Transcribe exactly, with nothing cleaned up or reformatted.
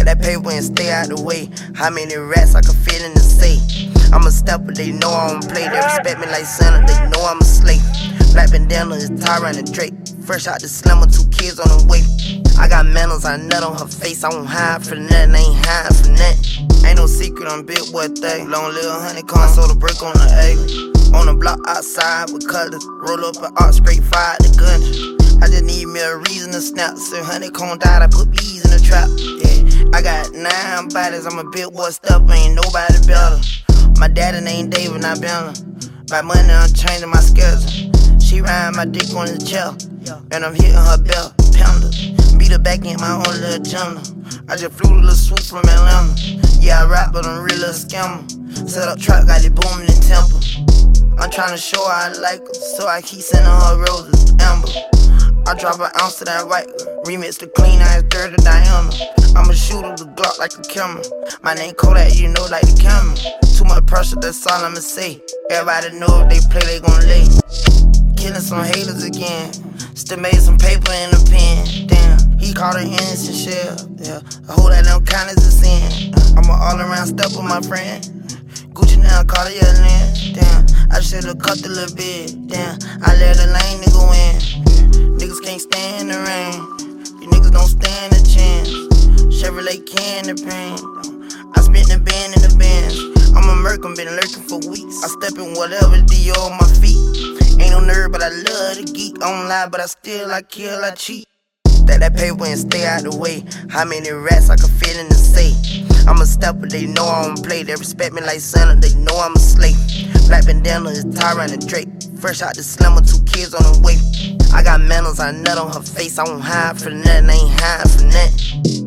Stack that paper and stay out the way. How many rats I can fit in the safe? I'm a stepper, they know I don't play. They respect me like Santa, they know I'm a slave. Black bandana is Tyron and Drake. Fresh out the slammer, two kids on the way. I got manners, I nut on her face. I won't hide for nothing, I ain't hiding for nothing. Ain't no secret, I'm big boy thing. Long little honeycomb, sold a brick on the egg. On the block outside with colors. Roll up an art, straight fire the gun. I just need me a reason to snap. So honeycomb died, I put bees in the trap. Yeah, I got nine bodies, I'm a big boy stepper, ain't nobody better. My daddy named David, not Banner. By money, I'm changing my schedule. She riding my dick on the chair, and I'm hitting her bell, pounder. Beat her back in my own little jungle. I just flew to the swoop from Atlanta. Yeah, I rap, but I'm really a scammer. Set up trap, got it booming in Temple. I'm tryna show her I like her, so I keep sending her roses, amber. I drop an ounce of that white, remix the clean eyes, dirty Diana. I'm a shooter, the Glock like a camera. My name Kodak, you know, like the camera. Too much pressure, that's all I'ma say. Everybody know if they play, they gon' lay. Killing some haters again. Still made some paper in the pen. Damn, he caught an innocent shell. Yeah, I hold that damn kindness a sin. I'm an all-around stepper, my friend. Gucci now, Cartier land. Damn, I should've cut the little bit. Damn, I let the lane nigga win. Niggas can't stand the rain. You niggas don't stand a chance. Chevrolet can the pain. I spent the band in the bands. I'm a merc, I'm been lurking for weeks. I step in whatever Dior on my feet. Ain't no nerd, but I love the geek. I don't lie, but I still, I kill, I cheat. Stack that paper and stay out the way. How many rats I can fit in the safe? I'm a stepper, they know I don't play. They respect me like Santa, they know I'm a slave. Black bandana is Tyron and Drake. Fresh out the slammer, two kids on the way. I got manners, I nut on her face. I won't hide for nothing, I ain't hiding for nothing.